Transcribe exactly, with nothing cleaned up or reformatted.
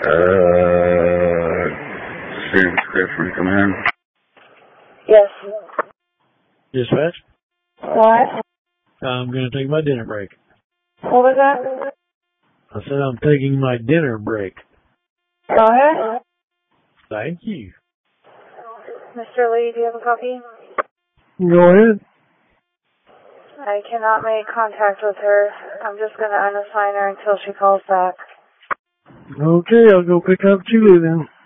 Uh, City Description, come in. Yes. Dispatch? What? I'm going to take my dinner break. What was that? I said I'm taking my dinner break. Go ahead. Thank you. Mister Lee, do you have a copy? Go ahead. I cannot make contact with her. I'm just going to unassign her until she calls back. Okay, I'll go pick up Julie then.